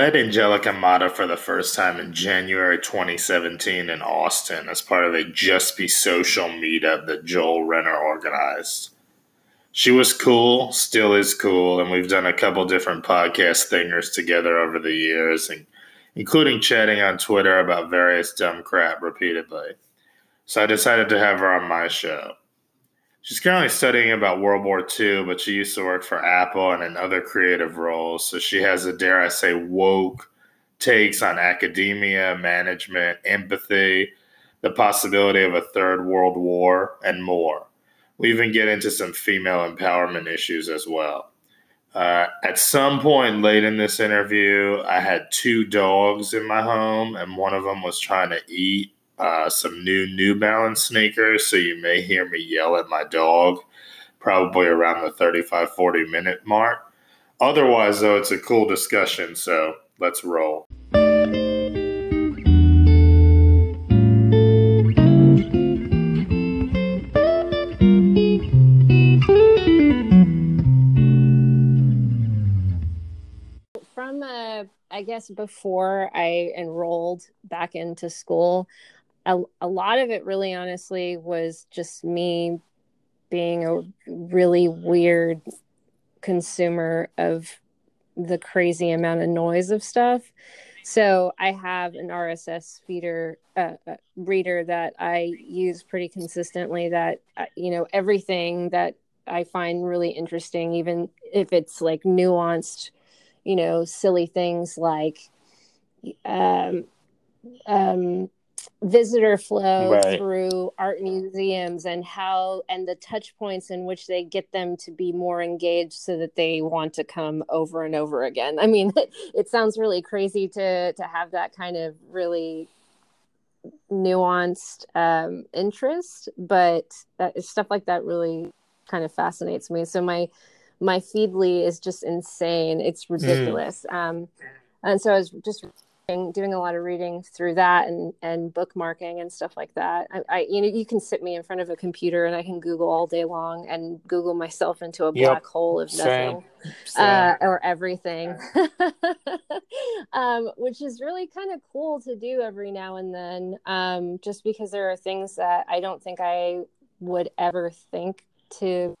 met Angelica Mata for the first time in January 2017 in Austin as part of a Just Be Social meetup that Joel Renner organized. She was cool, still is cool, and we've done a couple different podcast thingers together over the years, including chatting on Twitter about various dumb crap repeatedly. So I decided to have her on my show. She's currently studying about World War II, but she used to work for Apple and in other creative roles, so she has a, dare I say, woke takes on academia, management, empathy, the possibility of a third world war, and more. We even get into some female empowerment issues as well. At some point late in this interview, I had two dogs in my home, and one of them was trying to eat some New Balance sneakers, so you may hear me yell at my dog, probably around the 35-40 minute mark. Otherwise, though, it's a cool discussion, so let's roll. I guess before I enrolled back into school, a lot of it really honestly was just me being a really weird consumer of the crazy amount of noise of stuff. So I have an RSS feeder reader that I use pretty consistently that, everything that I find really interesting, even if it's like nuanced, silly things like um, visitor flow through art museums and the touch points in which they get them to be more engaged so that they want to come over and over again. I mean, it sounds really crazy to have that kind of really nuanced interest, but stuff like that really kind of fascinates me. So my Feedly is just insane. It's ridiculous. And so I was just doing a lot of reading through that and bookmarking and stuff like that. I you can sit me in front of a computer and I can Google all day long and Google myself into a black hole of nothing. Same. Or everything, which is really kind of cool to do every now and then, just because there are things that I don't think I would ever think to.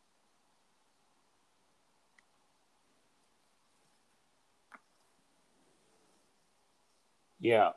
Yeah.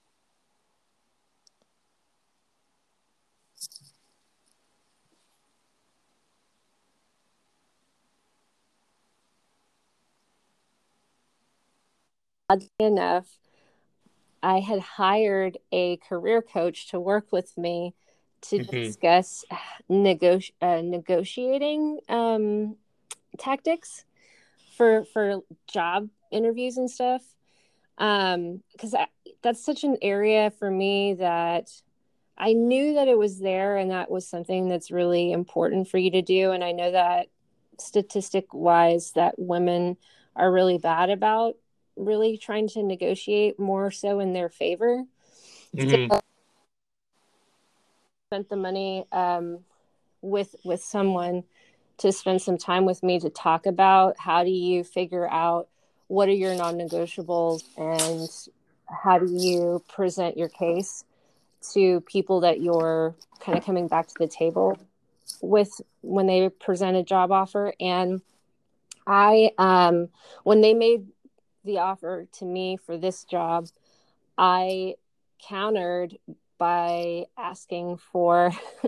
Oddly enough, I had hired a career coach to work with me to discuss negotiating tactics for job interviews and stuff. Because that's such an area for me that I knew that it was there and that was something that's really important for you to do. And I know that statistic wise that women are really bad about really trying to negotiate more so in their favor. So I spent the money with someone to spend some time with me to talk about how do you figure out what are your non-negotiables and how do you present your case to people that you're kind of coming back to the table with when they present a job offer. And I when they made the offer to me for this job, I countered by asking for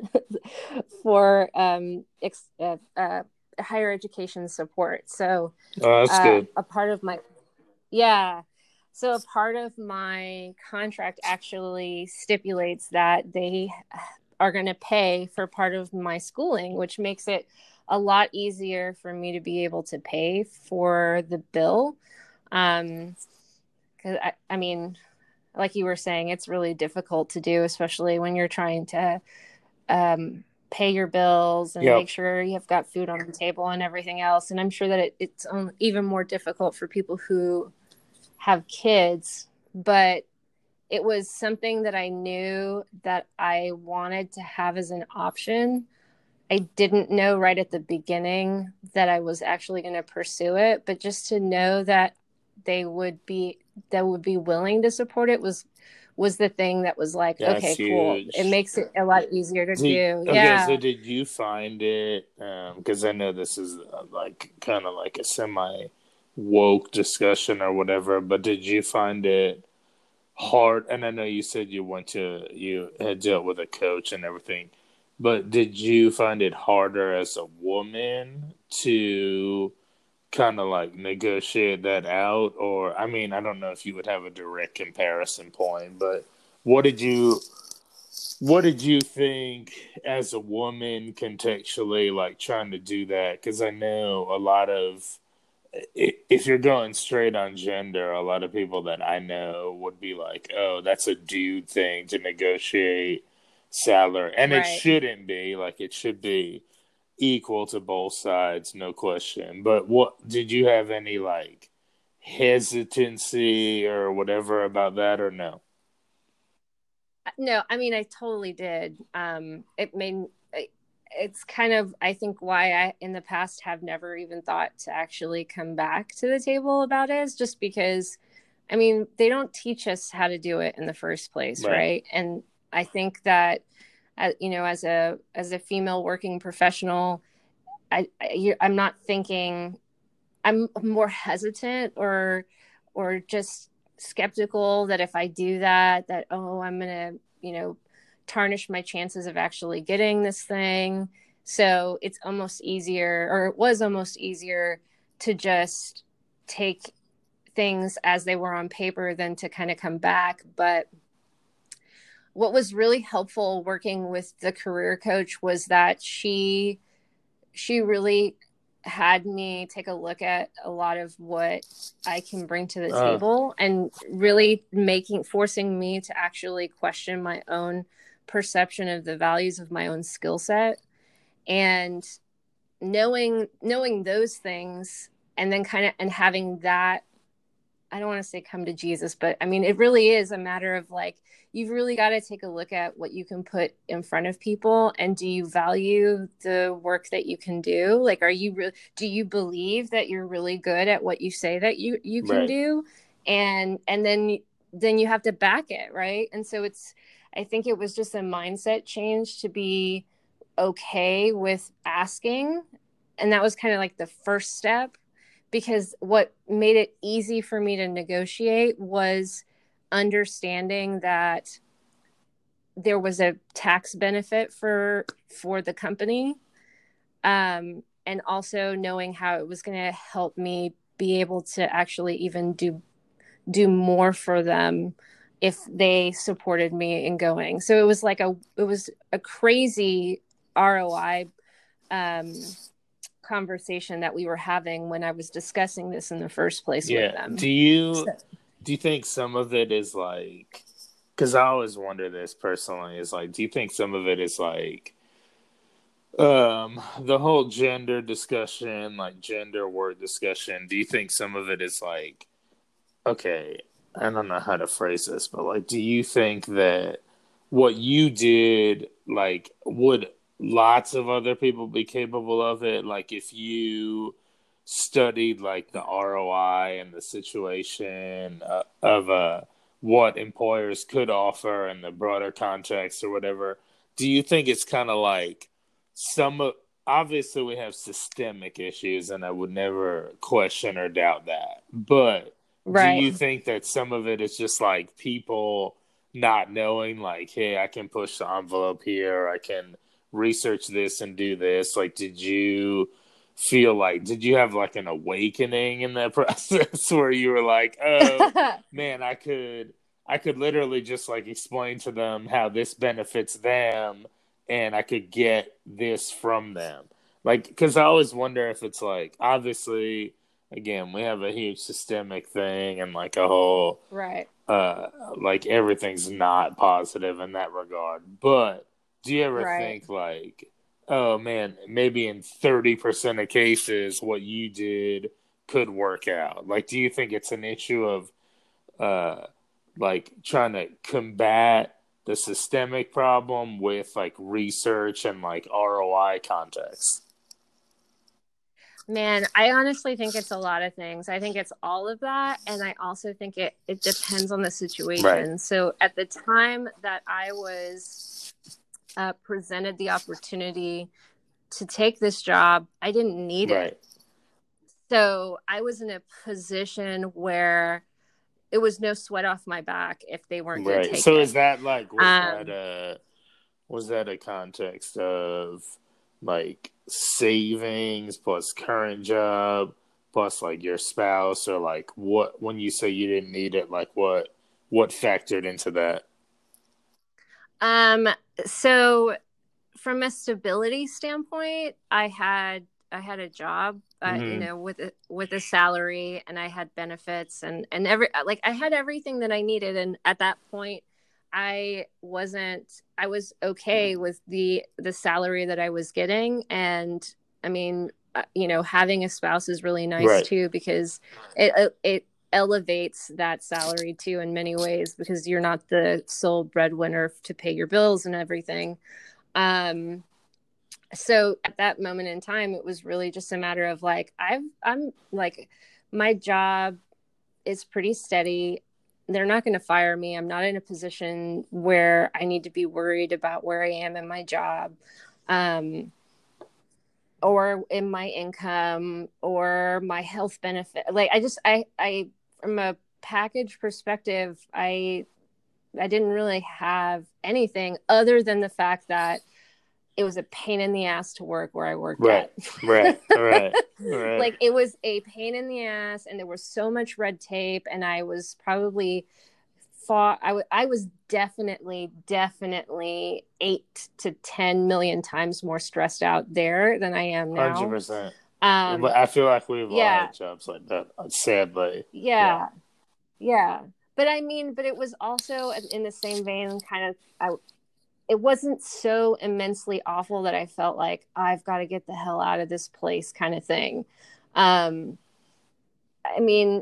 higher education support. So that's good. A part of my contract actually stipulates that they are going to pay for part of my schooling, which makes it a lot easier for me to be able to pay for the bill. Because I mean, like you were saying, it's really difficult to do, especially when you're trying to pay your bills and make sure you have got food on the table and everything else. And I'm sure that it's even more difficult for people who have kids, but it was something that I knew that I wanted to have as an option. I didn't know right at the beginning that I was actually going to pursue it, but just to know that they would be willing to support it was the thing that was like, That's okay, cool. It huge. makes it a lot easier to do. Okay, so Yeah. did you find it? Because I know this is like kind of like a semi woke discussion or whatever, but did you find it hard? And I know you said you had dealt with a coach and everything, but did you find it harder as a woman to kind of like negotiate that out? Or, I mean, I don't know if you would have a direct comparison point, but what did you what did you think as a woman contextually, like trying to do that? Because I know a lot of, if you're going straight on gender, a lot of people that I know would be like, oh, that's a dude thing to negotiate salary. And it Right. shouldn't be. Like, it should be equal to both sides, no question. But what did you have any like hesitancy or whatever about that, or no? No, I mean, I totally did. It's kind of, I think, why I in the past have never even thought to actually come back to the table about it, is just because, I mean, they don't teach us how to do it in the first place, Right. right? And I think that, as a female working professional, I'm not thinking, I'm more hesitant or just skeptical that if I do that, oh, I'm gonna, tarnish my chances of actually getting this thing. So it's almost easier, or it was almost easier, to just take things as they were on paper than to kind of come back. But what was really helpful working with the career coach was that she really had me take a look at a lot of what I can bring to the Uh, table, and really forcing me to actually question my own perception of the values of my own skill set. And knowing those things, and then kind of, and having that, I don't want to say come to Jesus, but I mean, it really is a matter of like, you've really got to take a look at what you can put in front of people. And do you value the work that you can do? Like, do you believe that you're really good at what you say that you can right. do? And then you have to back it. Right. And so I think it was just a mindset change to be okay with asking. And that was kind of like the first step, because what made it easy for me to negotiate was understanding that there was a tax benefit for the company, and also knowing how it was going to help me be able to actually even do more for them if they supported me in going. So it was a crazy ROI um, conversation that we were having when I was discussing this in the first place with Yeah. them. Do you think some of it is like, because I always wonder this personally, is like, do you think some of it is like the whole gender discussion, like gender word discussion, do you think some of it is like, okay, I don't know how to phrase this, but like, do you think that what you did, like, would lots of other people be capable of it? Like, if you studied like the ROI and the situation of what employers could offer in the broader context or whatever, do you think it's kind of like some of, obviously we have systemic issues and I would never question or doubt that, but do Right. you think that some of it is just like people not knowing, like, hey, I can push the envelope here, I can research this and do this? Like, did you have like an awakening in that process where you were like, oh man, I could literally just like explain to them how this benefits them and I could get this from them? Like, because I always wonder if it's like, obviously, again, we have a huge systemic thing and like a whole, Right. uh, like everything's not positive in that regard. But do you ever Right. think like, oh man, maybe in 30% of cases, what you did could work out? Like, do you think it's an issue of, uh, like trying to combat the systemic problem with like research and like ROI context? Man, I honestly think it's a lot of things. I think it's all of that. And I also think it depends on the Right. situation. So at the time that I was presented the opportunity to take this job, I didn't need it. Right. So I was in a position where it was no sweat off my back if they weren't going to Right. take So it. is that like Um, was that a context of like savings plus current job plus like your spouse, or like what, when you say you didn't need it, like what factored into that? um, so from a stability standpoint, I had a job, Hmm. with a salary, and I had benefits, and every like I had everything that I needed. And at that point, I was okay with the salary that I was getting. And I mean, having a spouse is really nice Right. too, because it elevates that salary too in many ways, because you're not the sole breadwinner to pay your bills and everything. um so at that moment in time, it was really just a matter of like, I'm like, my job is pretty steady. They're not going to fire me. I'm not in a position where I need to be worried about where I am in my job, um or in my income or my health benefit. Like, I from a package perspective, I didn't really have anything other than the fact that it was a pain in the ass to work where I worked Right. at. Right. Right. Right. Like, it was a pain in the ass, and there was so much red tape, and I was probably I was definitely 8 to 10 million times more stressed out there than I am now. 100%. Um, But I feel like we've all yeah, had jobs like that, sadly. Yeah. yeah, yeah. But I mean, but it was also in the same vein, kind of. It wasn't so immensely awful that I felt like I've got to get the hell out of this place, kind of thing. Um, I mean,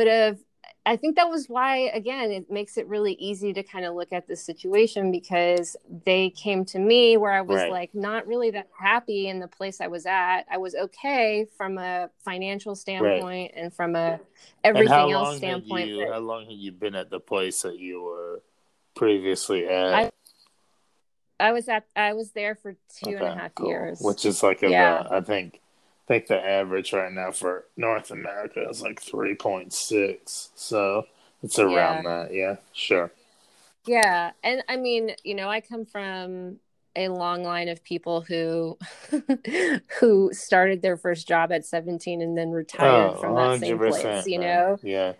I think that was why, again, it makes it really easy to kind of look at this situation, because they came to me where I was Right. like not really that happy in the place I was at. I was okay from a financial Right. standpoint and from a And everything else standpoint, but how long had you been at the place that you were previously at? I I was there for two and a Okay, half cool. years. Which is like Yeah. about, I think the average right now for North America is like 3.6. So it's around Yeah. that. Yeah, sure. Yeah. And I mean, I come from a long line of people who who started their first job at 17 and then retired Oh, from that same place, 100%, man. Yeah.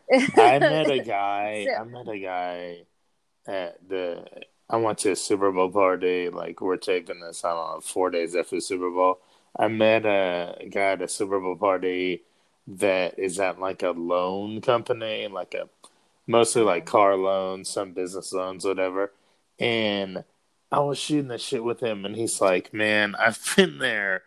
So, I met a guy at the, I went to a Super Bowl party. Like, we're taping this, I don't know, 4 days after the Super Bowl. I met a guy at a Super Bowl party that is at like a loan company, like a, mostly like uh-huh. car loans, some business loans, whatever. And I was shooting the shit with him, and he's like, "Man, I've been there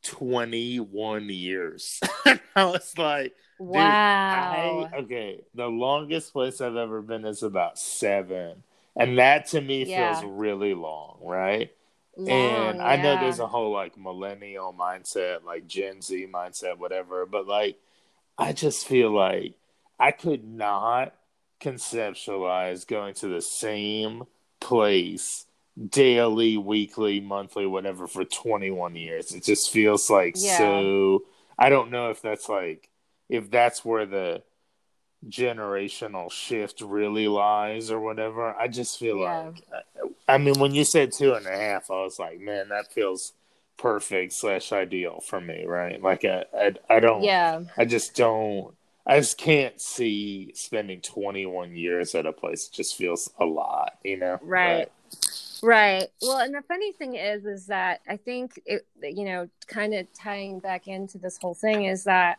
21 years." I was like, "Dude, Wow. okay, the longest place I've ever been is about 7." And that to me feels Yeah. really long, right? And Long, I know there's yeah. a whole like millennial mindset, like Gen Z mindset, whatever, but like I just feel like I could not conceptualize going to the same place daily, weekly, monthly, whatever for 21 years. It just feels like Yeah. so. I don't know if that's like, if that's where the generational shift really lies or whatever. I just feel Yeah. like, I mean, when you said 2.5, I was like, man, that feels perfect slash ideal for me, right? Like, I don't, Yeah. I just don't, I just can't see spending 21 years at a place. It just feels a lot, you know? Right. But, Right. Well, and the funny thing is that I think kind of tying back into this whole thing is that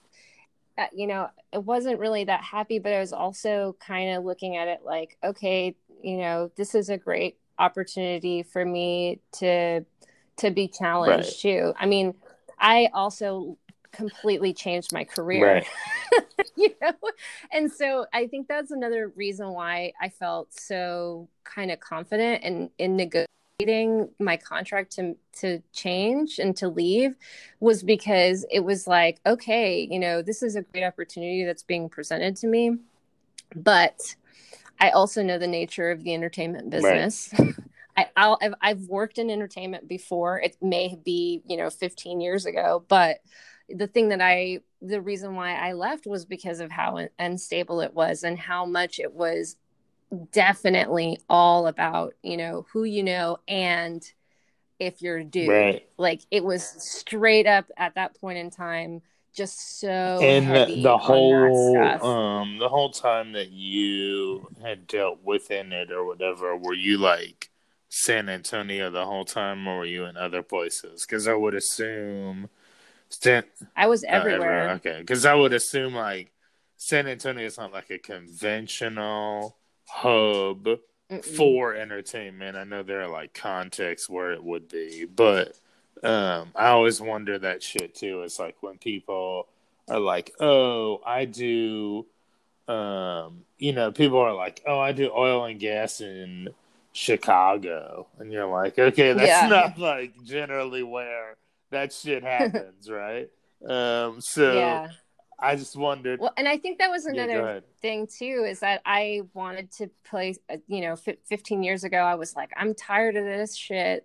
it wasn't really that happy, but I was also kind of looking at it like, okay, this is a great opportunity for me to be right, challenged too. I mean, I also completely changed my career, right, you know? And so I think that's another reason why I felt so kind of confident in negotiating my contract to change and to leave was because it was like, okay, this is a great opportunity that's being presented to me, but I also know the nature of the entertainment Right. business. I've worked in entertainment before. It may be 15 years ago, but the reason why I left was because of how unstable it was and how much it was definitely all about who and if you're a dude. Right. Like, it was straight up at that point in time just so And heavy on that stuff. the whole time that you had dealt within it or whatever, were you like San Antonio the whole time, or were you in other places? Because I would assume San I was everywhere. everywhere. Okay, because I would assume like San Antonio is not like a conventional hub Mm-mm. for entertainment. I know there are like contexts where it would be, but I always wonder that shit too. It's like when people are like, "Oh, I do," people are like, "Oh, I do oil and gas in Chicago," and you're like, "Okay, that's Yeah. not like generally where that shit happens, right?" So Yeah. I just wondered. Well, and I think that was Yeah, go another ahead. thing too, is that I wanted to play, 15 years ago, I was like, I'm tired of this shit.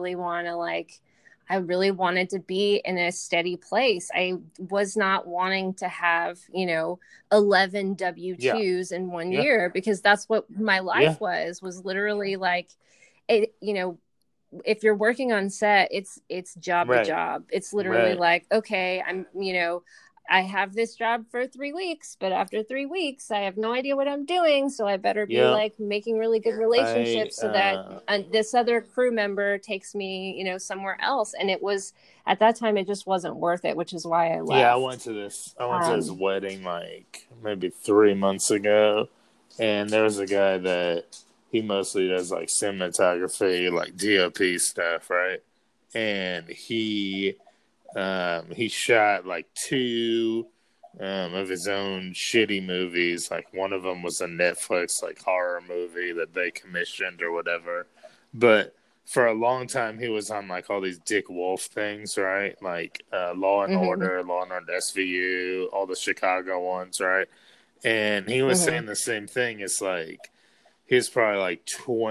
I really wanted to be in a steady place. I was not wanting to have, 11 Yeah, W-2s in one yeah, year, because that's what my yeah. life was literally like, it, if you're working on set, it's job to Right, job. It's literally right. like, okay, I have this job for 3 weeks, but after 3 weeks, I have no idea what I'm doing. So I better be Yeah, like making really good I relationships so that this other crew member takes me, somewhere else. And it was at that time, it just wasn't worth it, which is why I yeah. left. I went to this Um, wedding like maybe 3 months ago, and there was a guy that he mostly does like cinematography, like DOP stuff, right? And he shot like two of his own shitty movies. Like one of them was a Netflix like horror movie that they commissioned or whatever. But for a long time, he was on like all these Dick Wolf things, right? Like mhm, Law and Order SVU, all the Chicago ones, right? And he was mhm. saying the same thing. It's like he was probably like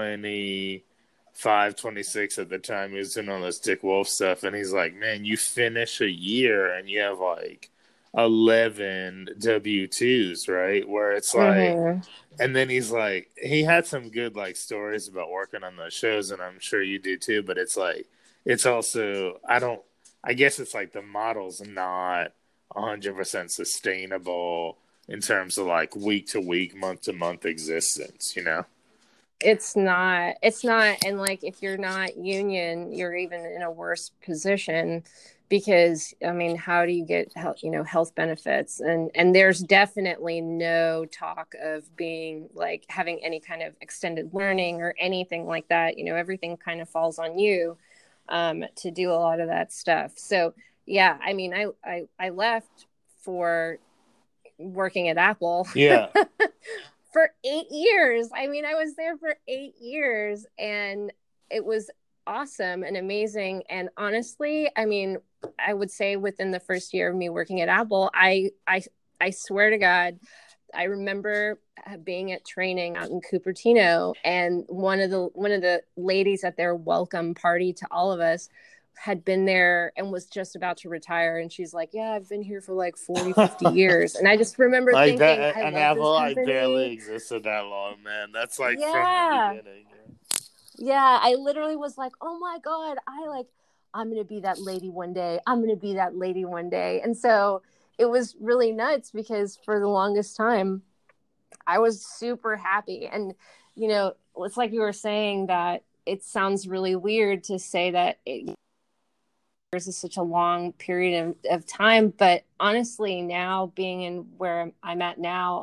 25, 26 at the time. He was doing all this Dick Wolf stuff. And he's like, man, you finish a year and you have like 11 W-2s, right? Where it's like, Mhm. and then he's like, he had some good like stories about working on those shows, and I'm sure you do too. But it's like, it's also, I guess it's like the model's not 100% sustainable in terms of like week to week, month to month existence, you know? It's not. And like, if you're not union, you're even in a worse position, because I mean, how do you get health benefits? And there's definitely no talk of being like having any kind of extended learning or anything like that. Everything kind of falls on you, to do a lot of that stuff. So yeah, I mean, I left for working at Apple Yeah. for 8 years. I mean, I was there for 8 years, and it was awesome and amazing. And honestly, I mean, I would say within the first year of me working at Apple, I swear to God, I remember being at training out in Cupertino, and one of the ladies at their welcome party to all of us had been there and was just about to retire, and she's like, yeah, I've been here for like 40, 50 years. And I just remember Like thinking, that, I an love this Apple I barely company. existed that long, man. That's like from the Yeah. beginning. Yeah, I literally was like, oh my God, I'm going to be that lady one day. I'm going to be that lady one day. And so it was really nuts, because for the longest time, I was super happy. And, it's like you were saying that it sounds really weird to say that years is such a long period of time. But honestly, now being in where I'm at now,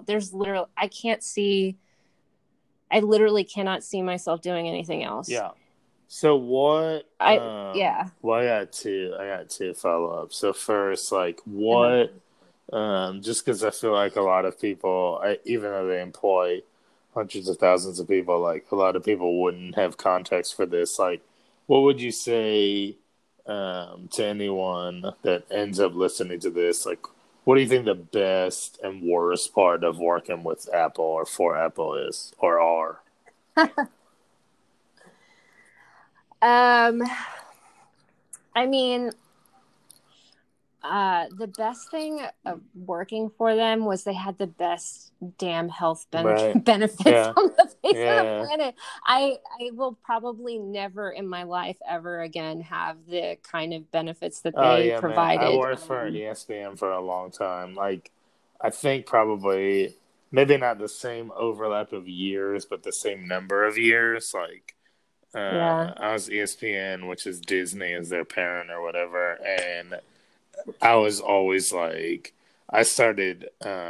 I literally cannot see myself doing anything else. Yeah. So what? Yeah. Well, I got two follow ups. So first, like, Uh-huh. what? Just because I feel like a lot of people, even though they employ hundreds of thousands of people, like a lot of people wouldn't have context for this. Like, what would you say to anyone that ends up listening to this? Like, what do you think the best and worst part of working with Apple or for Apple is or are? Um, I mean, the best thing of working for them was they had the best damn health Right. benefits Yeah. on the face of the Yeah. planet. I will probably never in my life ever again have the kind of benefits that Oh they yeah, man. I provided. worked for ESPN for a long time. Like, I think probably maybe not the same overlap of years, but the same number of years. Like, Yeah. I was ESPN, which is Disney as their parent or whatever, and I was always like, I started,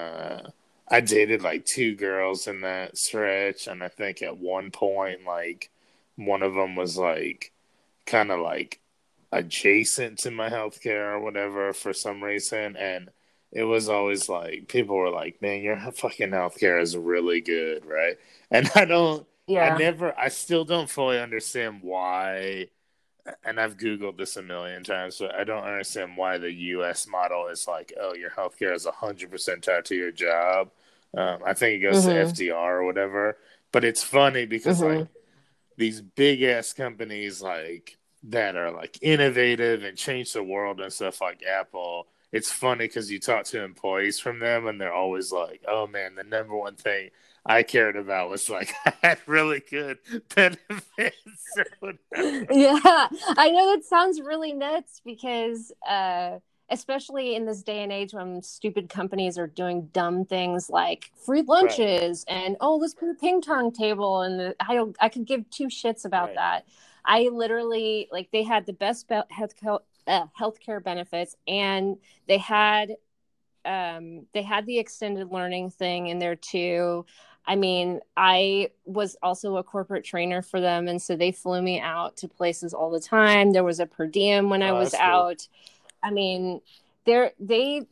I dated like two girls in that stretch, and I think at one point, like, one of them was like, kind of like adjacent to my healthcare or whatever for some reason, and it was always like people were like, "Man, your fucking healthcare is really good, right?" And Yeah. I still don't fully understand why. And I've Googled this a million times, but I don't understand why the U.S. model is like, oh, your healthcare is 100% tied to your job. I think it goes to Mm-hmm. FDR or whatever. But it's funny because like Mm-hmm. these big ass companies like that are like innovative and change the world and stuff like Apple. It's funny because you talk to employees from them and they're always like, "Oh man, the number one thing I cared about was like I had really good benefits or whatever." Yeah, I know that sounds really nuts because, especially in this day and age when stupid companies are doing dumb things like free Right, lunches and oh, let's put a ping pong table, and I could give two shits about right, that. I literally like they had the best healthcare benefits, and they had they had the extended learning thing in there too. I mean, I was also a corporate trainer for them, and so they flew me out to places all the time. There was a per diem when I oh, was that's cool. out. I mean, they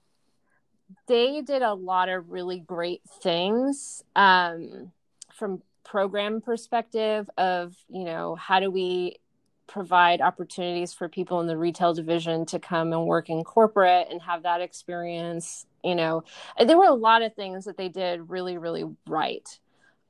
they did a lot of really great things from program perspective of, you know, how do we provide opportunities for people in the retail division to come and work in corporate and have that experience. You know, there were a lot of things that they did really really right,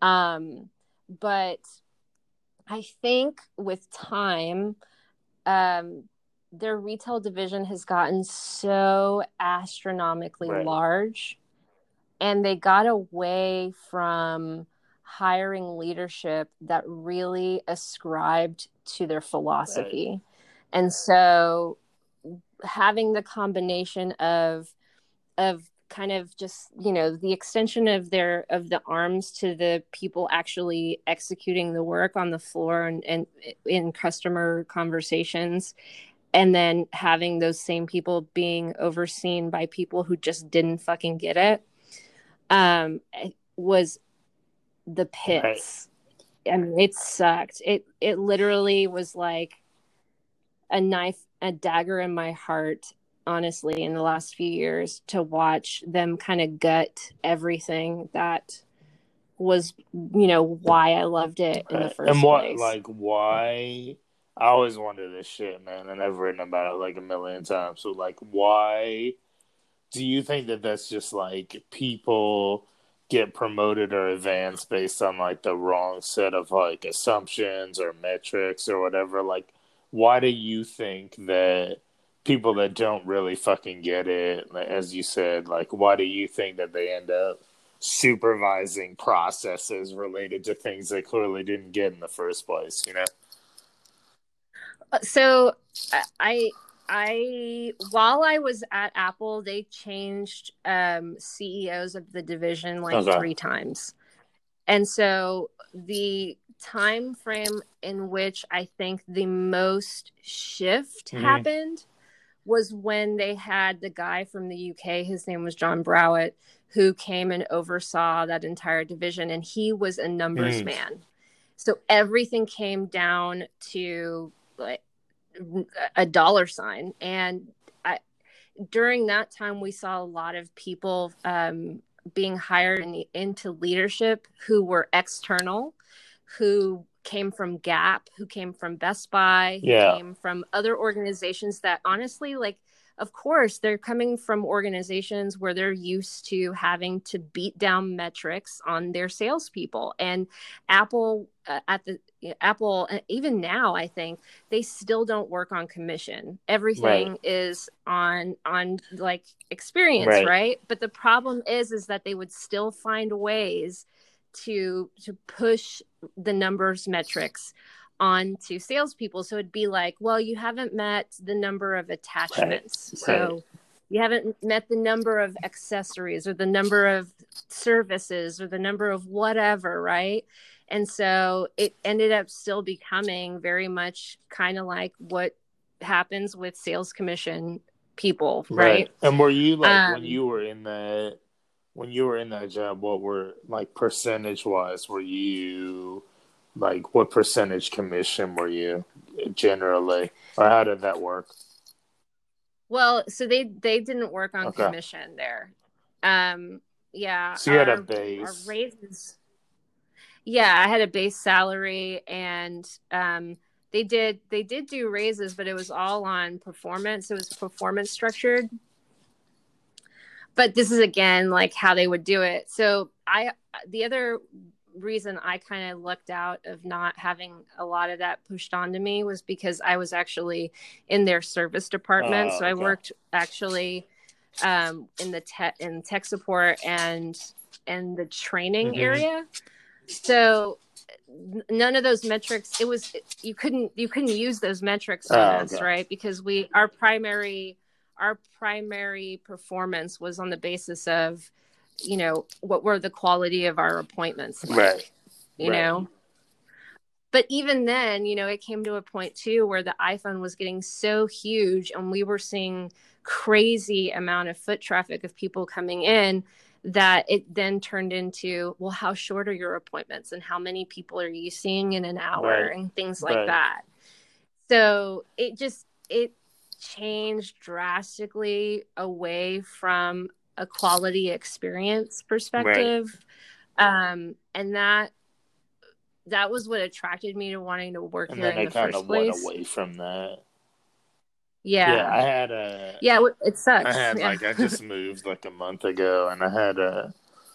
but I think with time, um, their retail division has gotten so astronomically Right, large, and they got away from hiring leadership that really ascribed to their right, philosophy. And so having the combination of kind of just, you know, the extension of the arms to the people actually executing the work on the floor and in customer conversations, and then having those same people being overseen by people who just didn't fucking get it, was the right. pits. I mean, it sucked. It literally was like a knife, a dagger in my heart, honestly, in the last few years to watch them kind of gut everything that was, you know, why I loved it in the Right. And first what, place. like, why? I always wonder this shit, man, and I've written about it like a million times. So, like, why do you think that that's just like people get promoted or advanced based on like the wrong set of like assumptions or metrics or whatever? Like, why do you think that people that don't really fucking get it, as you said, like, why do you think that they end up supervising processes related to things they clearly didn't get in the first place, you know? So I while I was at Apple, they changed CEOs of the division like Okay. three times. And so the time frame in which I think the most shift Hmm. happened was when they had the guy from the UK, his name was John Browett, who came and oversaw that entire division, and he was a numbers Hmm. man. So everything came down to like a dollar sign. And I, during that time, we saw a lot of people being hired into leadership who were external, who came from Gap, who came from Best Buy, who Yeah. came from other organizations that honestly, like, of course, they're coming from organizations where they're used to having to beat down metrics on their salespeople. And Apple, Apple, even now, I think they still don't work on commission. Right. Everything is on like experience, Right. right? But the problem is that they would still find ways to push the numbers metrics onto salespeople. So it'd be like, well, you haven't met the number of Right. attachments. Right. So you haven't met the number of accessories or the number of services or the number of whatever, right? And so it ended up still becoming very much kind of like what happens with sales commission people, Right. right? And were you like Um, when you were in that job, what were like percentage wise, were you like what percentage commission were you generally? Or how did that work? well, so they didn't work on Okay. commission there. Um, yeah, So you had a our base. raises. Yeah, I had a base salary, and they did do raises, but it was all on performance. It was performance structured. But this is again like how they would do it. So I the other reason I kind of lucked out of not having a lot of that pushed onto me was because I was actually in their service department. So I Okay. worked actually in the tech support and the training Mm-hmm. area. So none of those metrics, it was, you couldn't use those metrics on Oh, us, okay. right? Because our primary performance was on the basis of, what were the quality of our appointments Right. like, you Right. know but even then, it came to a point too where the iPhone was getting so huge and we were seeing crazy amount of foot traffic of people coming in, that it then turned into, well, how short are your appointments and how many people are you seeing in an hour Right. and things like Right. that. So it changed drastically away from a quality experience Right. perspective. And that was what attracted me to wanting to work And here then in they the kind first of went place. away from that. Yeah, Yeah. Yeah, it I sucks. had Yeah. like I just moved like a month ago, and I had a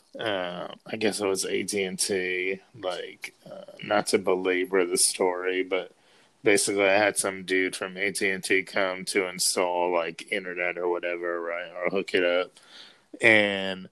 I guess it was AT&T. Like, not to belabor the story, but basically, I had some dude from AT&T come to install like internet or whatever, right, or hook it up. And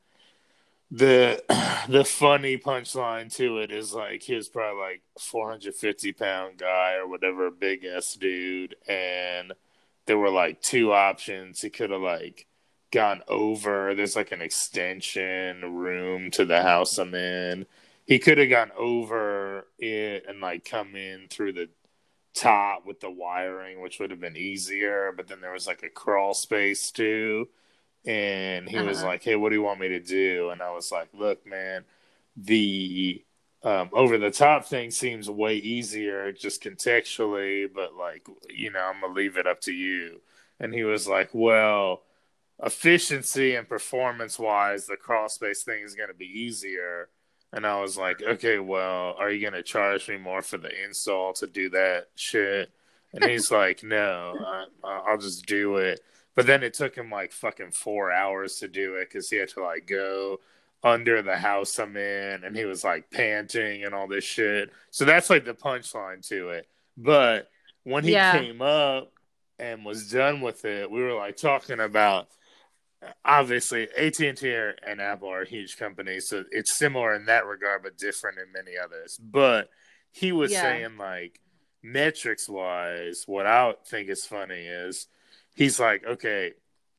the the funny punchline to it is like he was probably like 450 pound guy or whatever, big ass dude, and there were like two options. He could have like gone over. There's like an extension room to the house I'm in. He could have gone over it and like come in through the top with the wiring, which would have been easier. But then there was like a crawl space too, and he was Uh-huh. like, "Hey, what do you want me to do?" And I was like, "Look, man, the over the top thing seems way easier just contextually, but like, I'm gonna leave it up to you." And he was like, "Well, efficiency and performance wise, the crawl space thing is gonna be easier." And I was like, "Okay, well, are you gonna charge me more for the install to do that shit?" And he's like, "No, I'll just do it." But then it took him like fucking 4 hours to do it because he had to like go under the house I'm in, and he was like panting and all this shit. So that's like the punchline to it. But when he Yeah. came up and was done with it, we were like talking about, obviously AT&T and Apple are huge companies, so it's similar in that regard, but different in many others. But he was Yeah. saying like metrics wise, what I think is funny is he's like, okay,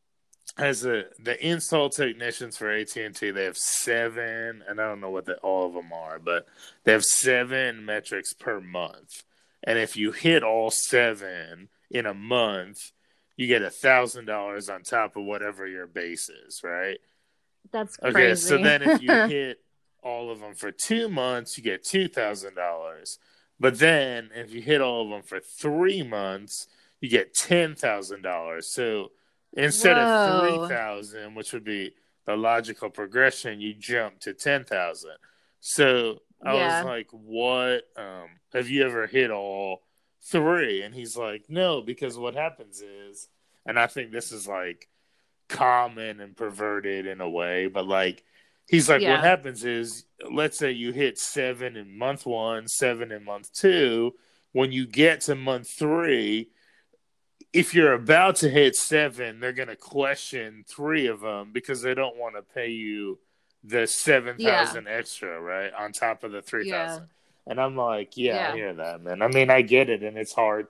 as the install technicians for AT&T, they have seven, and I don't know what all of them are, but they have seven metrics per month. And if you hit all seven in a month, you get $1,000 on top of whatever your base is, right? That's Okay, so crazy. then if you hit all of them for 2 months, you get $2,000. But then if you hit all of them for 3 months, you get $10,000. So instead of Whoa. 3,000, which would be the logical progression, you jump to 10,000. So I was Yeah. like, what? Have you ever hit all three? And he's like, no, because what happens is, and I think this is like common and perverted in a way, but like, he's like, what Yeah. happens is, let's say you hit 7 in month one, 7 in month two. When you get to month three, if you're about to hit 7, they're going to question 3 of them because they don't want to pay you the Yeah. 7,000 extra, right? On top of the Yeah. 3,000. And I'm like, yeah, I Yeah. hear that, man. I mean, I get it. And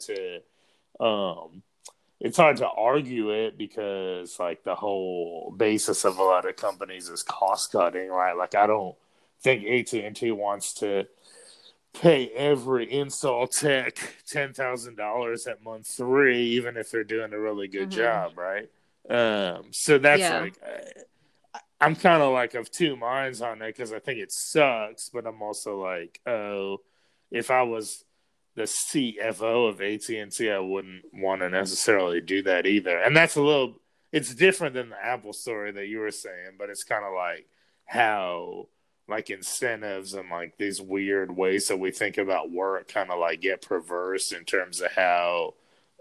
um, it's hard to argue it because like the whole basis of a lot of companies is cost cutting, right? Like I don't think AT&T wants to pay every install tech $10,000 at month 3, even if they're doing a really good Mhm. job, right? So that's Yeah. like, I'm kind of like of two minds on it because I think it sucks, but I'm also like, oh, if I was the CFO of AT&T, I wouldn't want to necessarily do that either. And that's a little, it's different than the Apple story that you were saying, but it's kind of like how like incentives and like these weird ways that we think about work kind of like get perverse in terms of how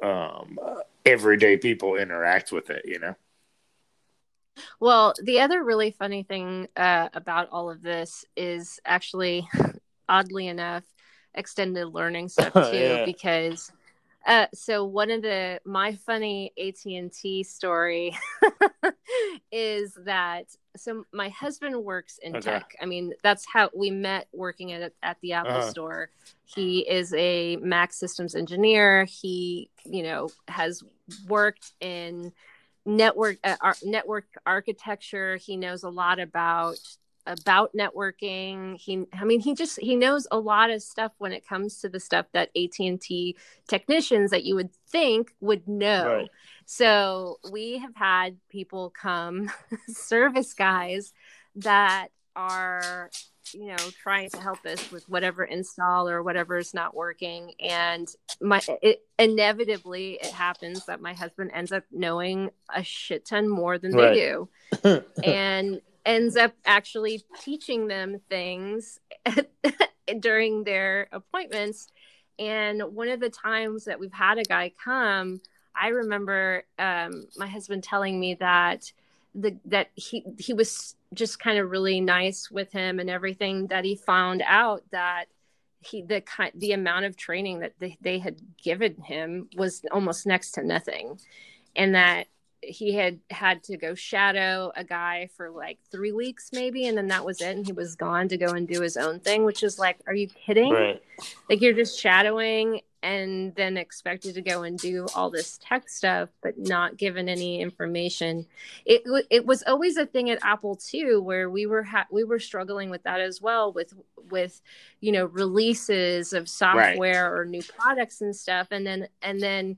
everyday people interact with it, you know? Well, the other really funny thing about all of this is actually, oddly enough, extended learning stuff too, Yeah. because so one of the my funny AT&T story is that so my husband works in Okay. tech. I mean, that's how we met, working at the Apple Uh-huh. store. He is a Mac systems engineer. He, has worked in network architecture. He knows a lot about networking. He knows a lot of stuff when it comes to the stuff that AT&T technicians that you would think would Right. know. So we have had people come, service guys that are, trying to help us with whatever install or whatever is not working. And inevitably it happens that my husband ends up knowing a shit ton more than they Right. do, and ends up actually teaching them things during their appointments. And one of the times that we've had a guy come, I remember my husband telling me that he was just kind of really nice with him and everything, that he found out that the amount of training that they had given him was almost next to nothing, and that he had to go shadow a guy for like 3 weeks maybe, and then that was it, and he was gone to go and do his own thing, which is like, are you kidding? Right. Like, you're just shadowing and then expected to go and do all this tech stuff but not given any information. It was always a thing at Apple too, where we were struggling with that as well, with releases of Right. software or new products and stuff, and then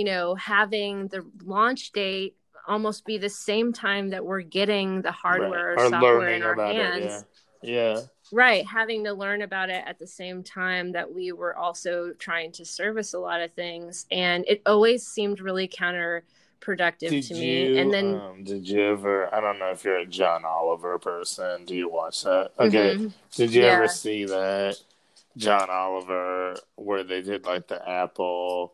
having the launch date almost be the same time that we're getting the Right. hardware or Or software in learning our about it. Yeah. hands. Yeah. Right, having to learn about it at the same time that we were also trying to service a lot of things. And it always seemed really counterproductive to me. And then, Did you ever, I don't know if you're a John Oliver person. Do you watch that? Okay. mm-hmm, Did you ever yeah, see that John Oliver where they did like the Apple,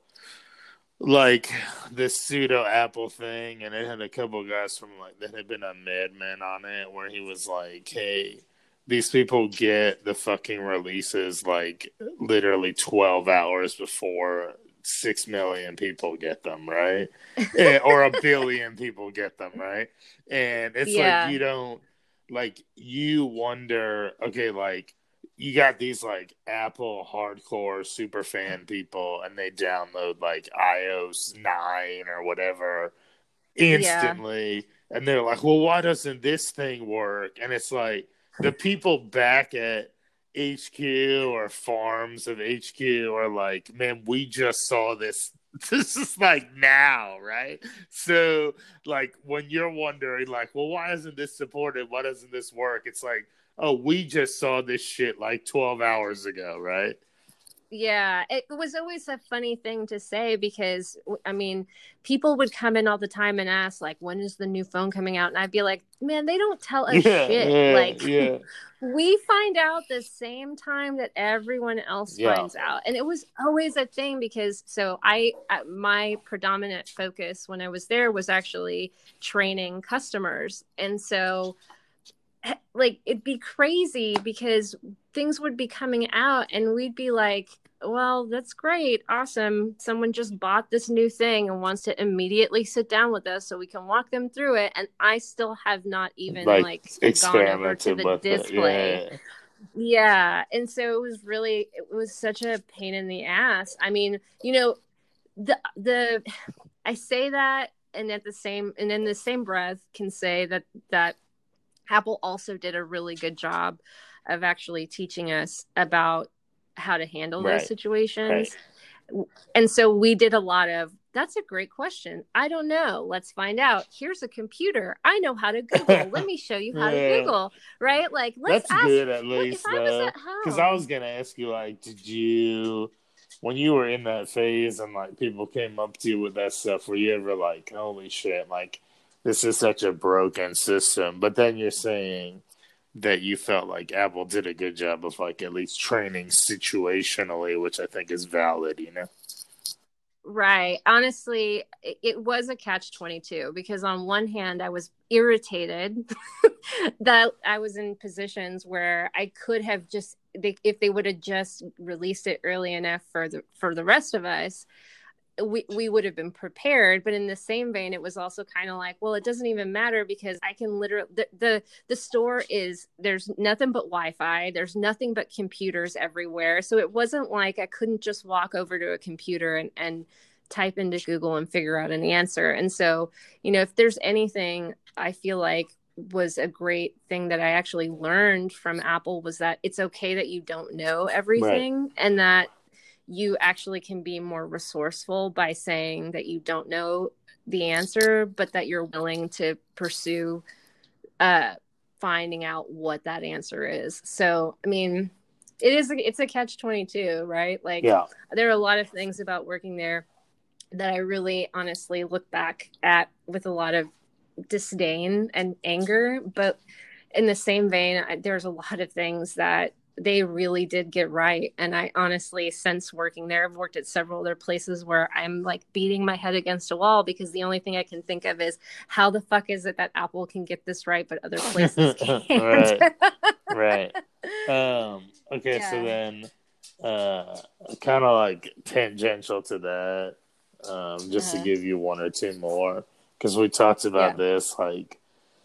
like the pseudo Apple thing, and it had a couple of guys from like that had been on Mad Men on it, where he was like, "Hey, these people get the fucking releases like literally 12 hours before 6 million people get them, right? Or a billion people get them, right? And it's like yeah, you don't like you wonder, okay, like." You got these like Apple hardcore super fan people, and they download like iOS 9 or whatever yeah, instantly, and they're like, "Well, why doesn't this thing work?" And it's like the people back at HQ or farms of HQ are like, "Man, we just saw this." This is like now, right? So, like, when you're wondering, like, well, why isn't this supported? Why doesn't this work? It's like, oh, we just saw this shit like 12 hours ago, right? Yeah, it was always a funny thing to say because I mean, people would come in all the time and ask like, "When is the new phone coming out?" And I'd be like, "Man, they don't tell us Yeah, shit. yeah, Like, yeah, we find out the same time that everyone else yeah. finds out." And it was always a thing because my predominant focus when I was there was actually training customers, and so like it'd be crazy because things would be coming out and we'd be like, well, that's great, awesome, someone just bought this new thing and wants to immediately sit down with us so we can walk them through it, and I still have not even Like like gone over to experimented the with it. display. Yeah, Yeah, and so it was such a pain in the ass. I mean, the I say that, and at the same and in the same breath can say that Apple also did a really good job of actually teaching us about how to handle those right, right. situations. And so we did a lot of, that's a great question. I don't know. Let's find out. Here's a computer. I know how to Google. Let me show you how to Yeah. Google, right? Like, let's That's ask, good at what if least I was though. at Because I home? was gonna ask you, like, did you, when you were in that phase and like people came up to you with that stuff, were you ever like, holy shit, like this is such a broken system? But then you're saying that you felt like Apple did a good job of like at least training situationally, which I think is valid, you know? Right. Honestly, it was a catch-22 because on one hand, I was irritated that I was in positions where I could have if they would have just released it early enough for the rest of us, we would have been prepared. But in the same vein, it was also kind of like, well, it doesn't even matter because I can literally the store is, there's nothing but Wi-Fi, there's nothing but computers everywhere, so it wasn't like I couldn't just walk over to a computer and type into Google and figure out an answer. And so, if there's anything I feel like was a great thing that I actually learned from Apple was that it's okay that you don't know Right. everything, and that you actually can be more resourceful by saying that you don't know the answer, but that you're willing to pursue uh, finding out what that answer is. So, I mean, it's a catch-22, right? Like, Yeah. there are a lot of things about working there that I really honestly look back at with a lot of disdain and anger, but in the same vein, there's a lot of things that they really did get right. And I honestly, since working there, I've worked at several other places where I'm like beating my head against a wall because the only thing I can think of is how the fuck is it that Apple can get this right, but other places can't? Right. Right. Okay, so Yeah. then kind of like tangential to that, just to Uh-huh. give you one or two more, because we talked about Yeah. this, like,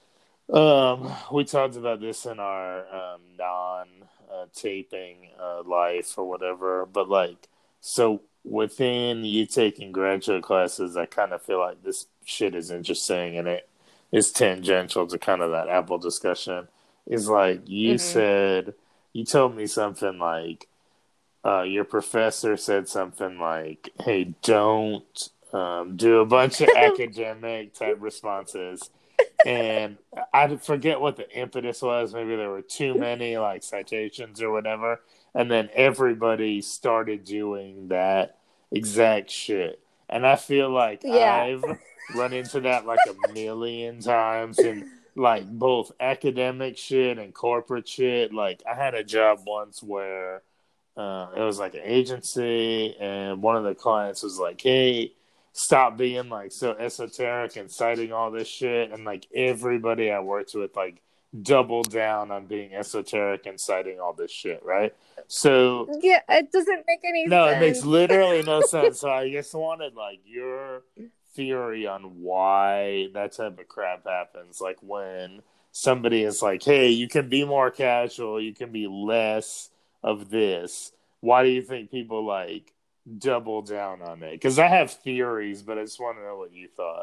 we talked about this in our non taping life or whatever, but like, so within you taking graduate classes, I kind of feel like this shit is interesting and it is tangential to kind of that Apple discussion. Is like, Mm-hmm. you told me something like, your professor said something like, "Hey, don't do a bunch of academic type responses." And I forget what the impetus was. Maybe there were too many like citations or whatever, and then everybody started doing that exact shit. And I feel like Yeah. I've run into that like a million times in like both academic shit and corporate shit. Like I had a job once where it was like an agency, and one of the clients was like, "Hey, stop being like so esoteric and citing all this shit." And like everybody I worked with, like doubled down on being esoteric and citing all this shit, right? So Yeah, it doesn't make any no, it makes sense. literally no sense. So I just wanted like your theory on why that type of crap happens. Like when somebody is like, "Hey, you can be more casual, you can be less of this." Why do you think people like double down on it? Because I have theories, but I just want to know what you thought.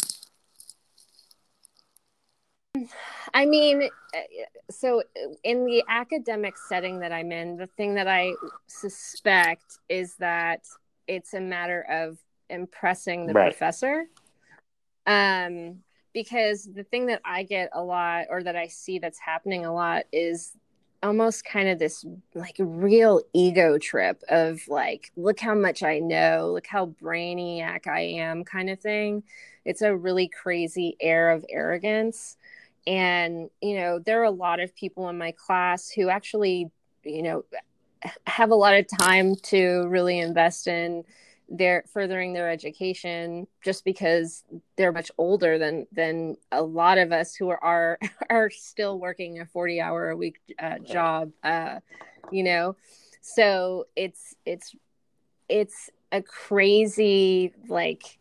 I mean, so in the academic setting that I'm in, the thing that I suspect is that it's a matter of impressing the Right. professor. Because the thing that I get a lot, or that I see that's happening a lot, is almost kind of this like real ego trip of like, look how much I know, look how brainiac I am kind of thing. It's a really crazy air of arrogance. And, there are a lot of people in my class who actually, you know, have a lot of time to really invest in their furthering their education, just because they're much older than a lot of us who are still working a 40-hour a week job, you know so it's a crazy, like,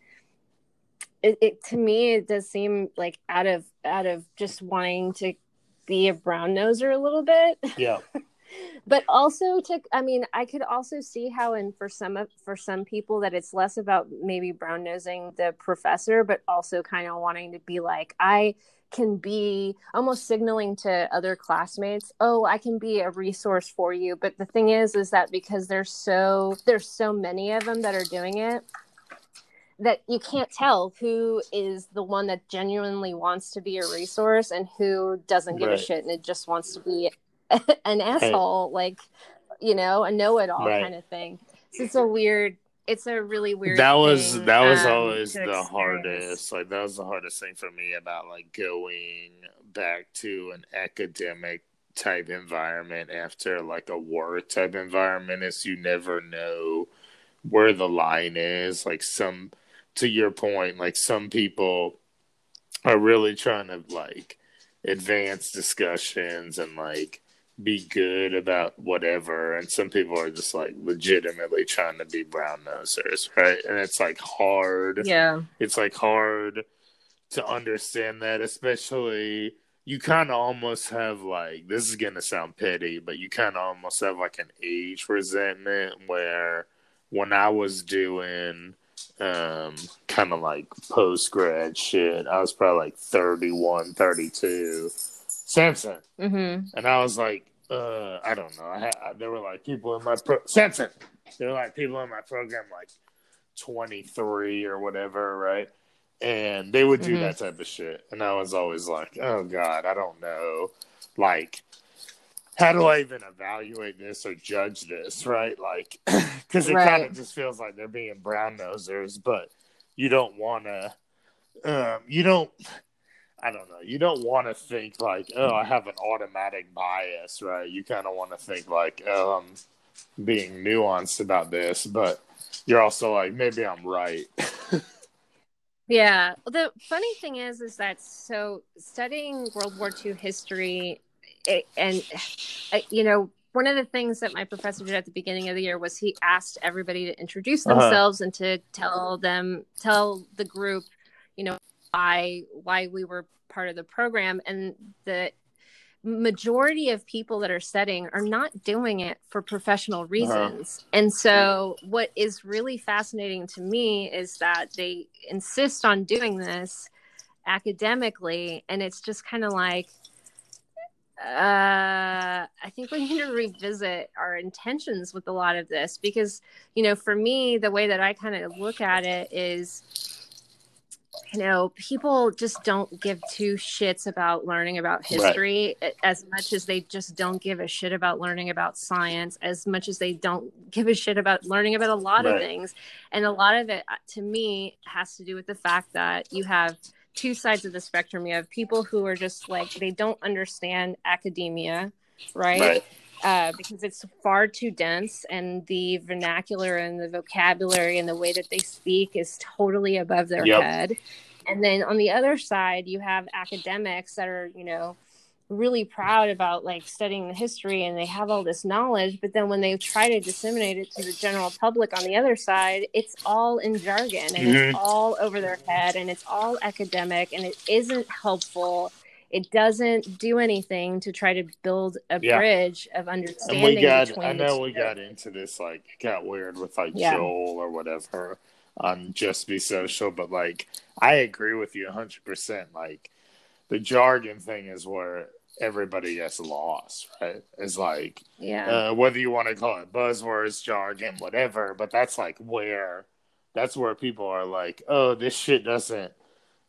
it to me, it does seem like out of just wanting to be a brown noser a little bit. Yeah. But also, I could also see how, and for some people, that it's less about maybe brown nosing the professor, but also kind of wanting to be like, I can be almost signaling to other classmates, oh, I can be a resource for you. But the thing is that because there's so many of them that are doing it, that you can't tell who is the one that genuinely wants to be a resource and who doesn't give a shit and it just wants to be an asshole, like, a know-it-all kind of thing. So it's a really weird that was thing, always to the experience. hardest. Like, that was the hardest thing for me about like going back to an academic type environment after like a work type environment, is you never know where the line is. Like, to your point, like some people are really trying to like advance discussions and like be good about whatever, and some people are just like legitimately trying to be brown nosers, right? And it's like hard. Yeah. It's like hard to understand that, especially you kind of almost have like, this is gonna sound petty, but you kind of almost have like an age resentment where when I was doing kind of like post grad shit, I was probably like 31, 32. Samson. Mm-hmm. And I was like, I don't know. There were like people in my Samson. There were like people in my program like 23 or whatever, right? And they would do Mm-hmm. that type of shit. And I was always like, oh God, I don't know. Like, how do I even evaluate this or judge this, right? Like, because it kind Right. of just feels like they're being brown nosers, but you don't want to, you don't, I don't know. You don't want to think like, oh, I have an automatic bias, right? You kind of want to think like, oh, I'm being nuanced about this, but you're also like, maybe I'm right. Yeah. The funny thing is that, so studying World War II history, one of the things that my professor did at the beginning of the year was he asked everybody to introduce themselves and to tell the group, why we were part of the program. And the majority of people that are studying are not doing it for professional reasons. And so what is really fascinating to me is that they insist on doing this academically, and it's just kind of like, I think we need to revisit our intentions with a lot of this, because for me, the way that I kind of look at it is, people just don't give two shits about learning about history, right, as much as they just don't give a shit about learning about science, as much as they don't give a shit about learning about a lot of things. And a lot of it, to me, has to do with the fact that you have two sides of the spectrum. You have people who are just like, they don't understand academia, right? Because it's far too dense, and the vernacular and the vocabulary and the way that they speak is totally above their head. And then on the other side, you have academics that are, really proud about like studying the history, and they have all this knowledge, but then when they try to disseminate it to the general public on the other side, it's all in jargon, and it's all over their head, and it's all academic, and it isn't helpful. It doesn't do anything to try to build a bridge of understanding between I the know two. we got into this, like, it got weird with, like, Joel or whatever on Just Be Social, but, like, I agree with you 100%. Like, the jargon thing is where everybody gets lost, right? It's like, whether you want to call it buzzwords, jargon, whatever, but that's, like, that's where people are like, oh, this shit doesn't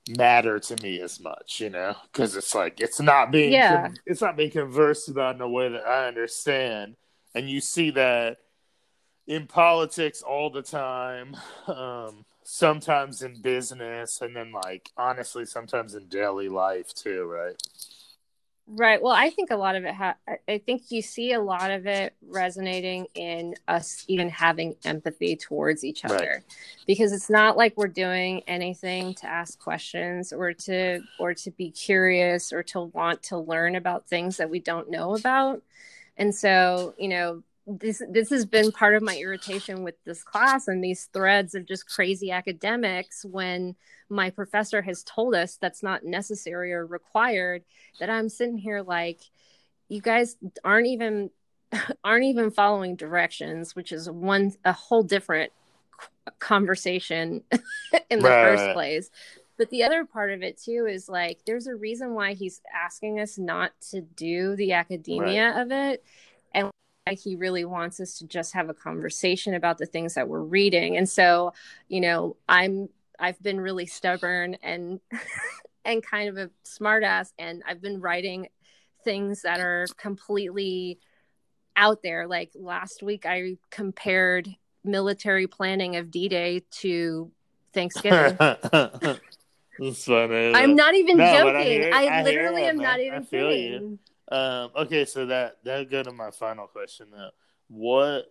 matter to me as much, because it's like it's not being Yeah. conversed about in a way that I understand, and you see that in politics all the time, sometimes in business, and then like honestly, sometimes in daily life too, right? Right. Well, I think a lot of it, I think you see a lot of it resonating in us even having empathy towards each Right. other, because it's not like we're doing anything to ask questions or to be curious or to want to learn about things that we don't know about. And so, this has been part of my irritation with this class and these threads of just crazy academics when my professor has told us that's not necessary or required, that I'm sitting here like, you guys aren't even following directions, which is a whole different conversation in the Right, first right, place. But the other part of it too is like there's a reason why he's asking us not to do the right. academia of it, and why he really wants us to just have a conversation about the things that we're reading. And so, I've been really stubborn and and kind of a smartass, and I've been writing things that are completely out there. Like last week, I compared military planning of D-Day to Thanksgiving. It's funny. I'm not even No, but I joking. hear it. I I hear literally that, am not man. I even feel you. kidding. Okay, so that go to my final question though. What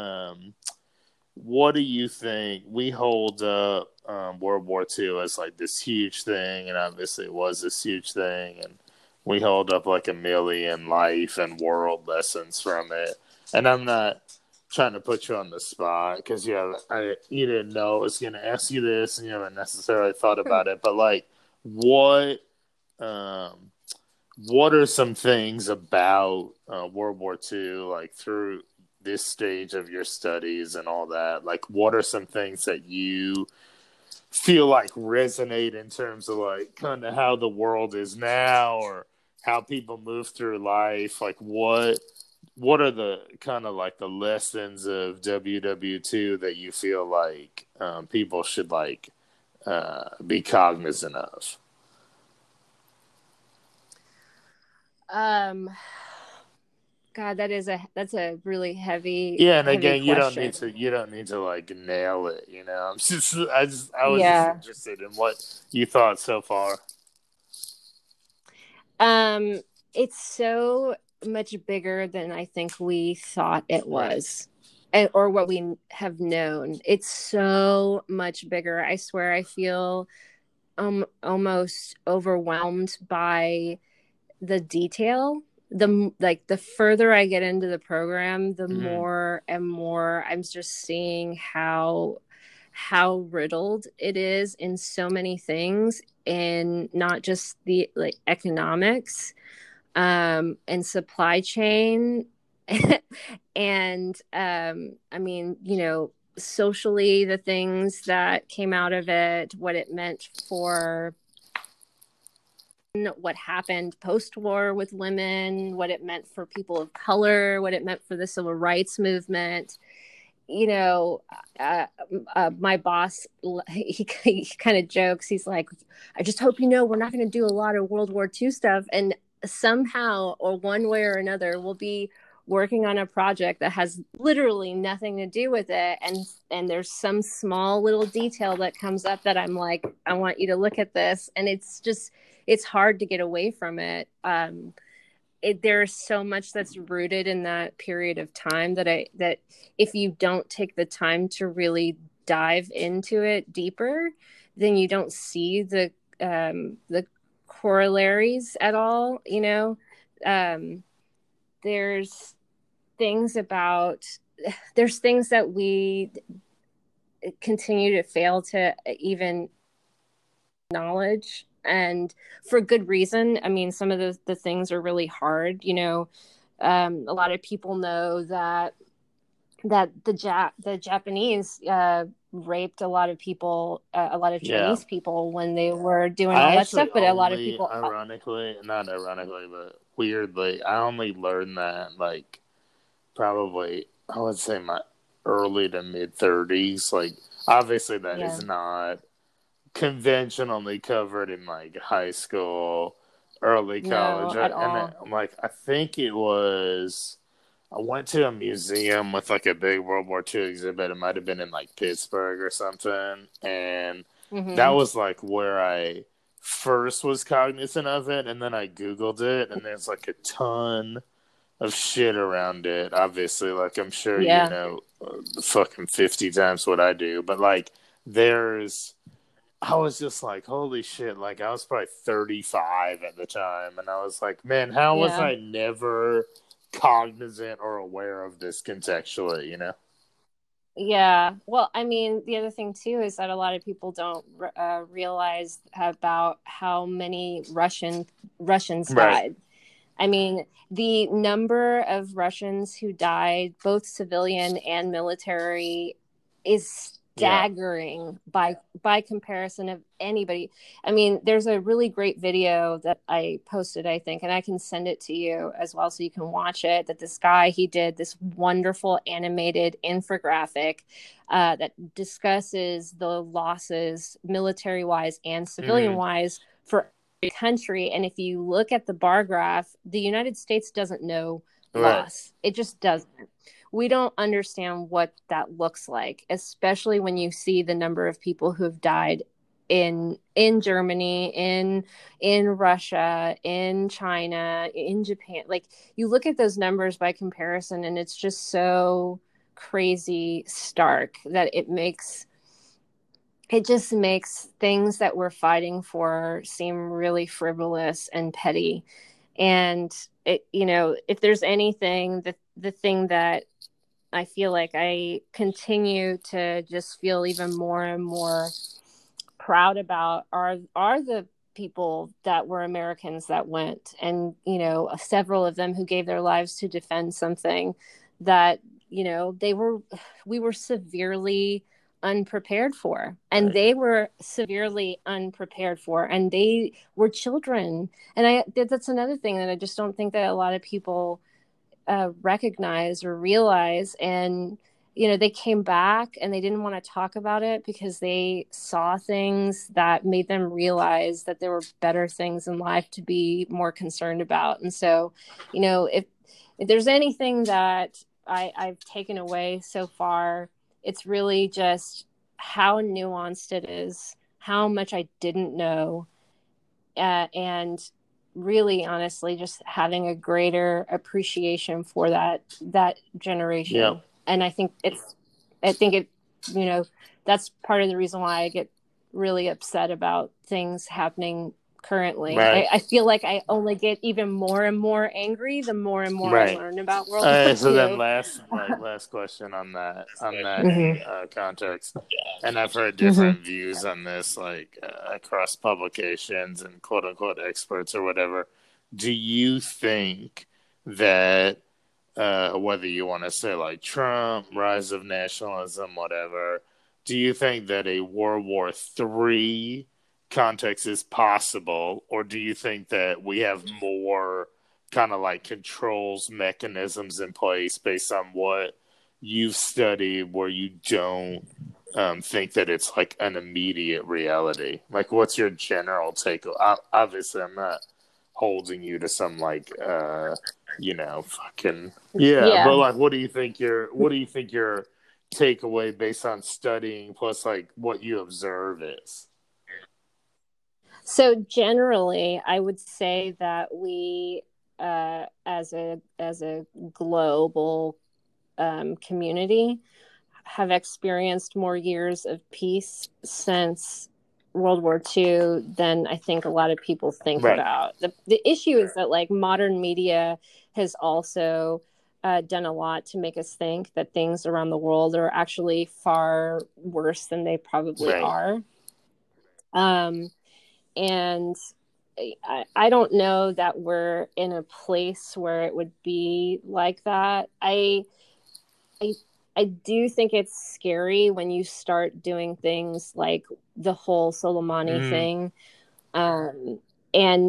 what do you think? We hold up World War II as like this huge thing, and obviously it was this huge thing, and we hold up like a million life and world lessons from it. And I'm not trying to put you on the spot because you didn't know I was going to ask you this, and you haven't necessarily thought about it. But like, what um, what are some things about World War II, like through this stage of your studies and all that? Like, what are some things that you feel like resonate in terms of like kind of how the world is now or how people move through life? Like, what are the kind of like the lessons of WW2 that you feel like people should like be cognizant of? Um, God, that's a really Yeah, and heavy again, question. you don't need to like nail it. I was just Yeah. interested in what you thought so far. Um, it's so much bigger than I think we thought it Right. was. Or what we have known. It's so much bigger. I swear I feel almost overwhelmed by the detail. The further I get into the program, the Mm-hmm. more and more I'm just seeing how riddled it is in so many things, and not just the like economics and supply chain and I mean, socially, the things that came out of it, what it meant for what happened post-war with women, what it meant for people of color, what it meant for the civil rights movement. you know my boss, he kind of jokes. He's like, I just hope we're not going to do a lot of World War II stuff, and somehow or one way or another we'll be working on a project that has literally nothing to do with it, and there's some small little detail that comes up that I'm like, I want you to look at this, and it's hard to get away from it. There's so much that's rooted in that period of time that if you don't take the time to really dive into it deeper, then you don't see the corollaries at all. Um, there's things about there's things that we continue to fail to even acknowledge, and for good reason. I mean, some of the things are really hard. A lot of people know that the Japanese raped a lot of people, a lot of Yeah. Chinese people when they were doing I all that stuff. actually But a lot of only, people, ironically, not ironically, but weirdly, I only learned that like probably, I would say my early to mid 30s. Like, obviously, that yeah, is not conventionally covered in like high school, early No, college, at and then, all. like I think it was. I went to a museum with like a big World War II exhibit. It might have been in like Pittsburgh or something, and that Mm-hmm. was like where I first was cognizant of it, and then I Googled it, and there's like a ton of shit around it. Obviously, like I'm sure you Yeah. know, fucking 50 times what I do, but like there's I was just like, holy shit. Like, I was probably 35 at the time. And I was like, man, how was Yeah. I never cognizant or aware of this contextually, you know? Yeah. Well, I mean, the other thing too is that a lot of people don't realize about how many Russians Right. died. I mean, the number of Russians who died, both civilian and military, is Yeah. staggering by comparison of anybody. I mean, there's a really great video that I posted, I think, and I can send it to you as well so you can watch it. That this guy he did this wonderful animated infographic that discusses the losses, military wise and civilian Hmm. wise, for country. And if you look at the bar graph, the United States doesn't know Right. loss. It just doesn't. We don't understand what that looks like, especially when you see the number of people who have died in Germany, in Russia, in China, in Japan. Like, you look at those numbers by comparison and it's just so crazy stark that it just makes things that we're fighting for seem really frivolous and petty. And it, if there's anything, the thing that I feel like I continue to just feel even more and more proud about are the people that were Americans that went, and several of them who gave their lives to defend something that we were severely unprepared for, and Right. they were severely unprepared for, and they were children. And that's another thing that I just don't think that a lot of people recognize or realize. And they came back and they didn't want to talk about it because they saw things that made them realize that there were better things in life to be more concerned about. And so, if there's anything that I've taken away so far, it's really just how nuanced it is, how much I didn't know, and really honestly just having a greater appreciation for that Yep. generation. And I think it you know that's part of the reason why I get really upset about things happening currently. Right. I feel like I only get even more and more angry the more and more I Right. learn about World War So then II. last question on that Mm-hmm. context, and I've heard Mm-hmm. different views on this, like across publications and quote unquote experts or whatever. Do you think that whether you want to say like Trump, rise of nationalism, whatever, do you think that a World War III context is possible, or do you think that we have more kind of like controls mechanisms in place based on what you've studied where you don't think that it's like an immediate reality? Like, what's your general take? Obviously, I'm not holding you to some like fucking yeah, but Yeah. like what do you think your takeaway based on studying plus like what you observe is? So generally, I would say that we, as a global community, have experienced more years of peace since World War II than I think a lot of people think Right. about. The issue is that, like, modern media has also done a lot to make us think that things around the world are actually far worse than they probably Right. are. Um, and I don't know that we're in a place where it would be like that. I I do think it's scary when you start doing things like the whole Soleimani Mm, thing, um,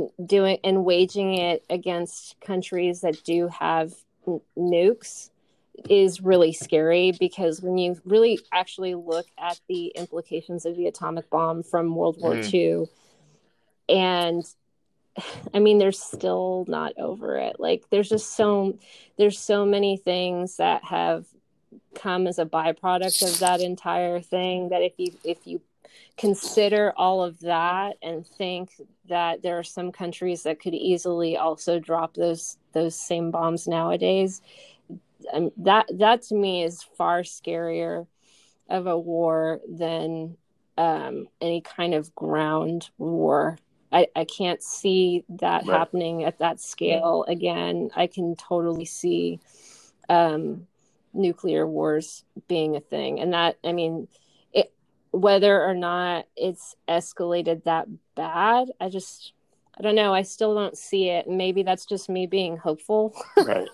and waging it against countries that do have nukes. is really scary, because when you really actually look at the implications of the atomic bomb from World War II, and I mean, they're still not over it. Like, there's so many things that have come as a byproduct of that entire thing, that if you consider all of that and think that there are some countries that could easily also drop those same bombs nowadays, that to me is far scarier of a war than any kind of ground war. I can't see that happening at that scale again. I can totally see nuclear wars being a thing. And that, I mean, whether or not it's escalated that bad, I don't know. I still don't see it. Maybe that's just me being hopeful. Right.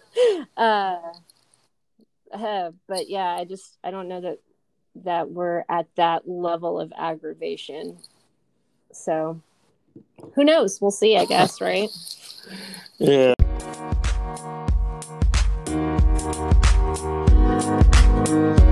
But yeah, I don't know that we're at that level of aggravation. So who knows? We'll see, I guess, right? Yeah.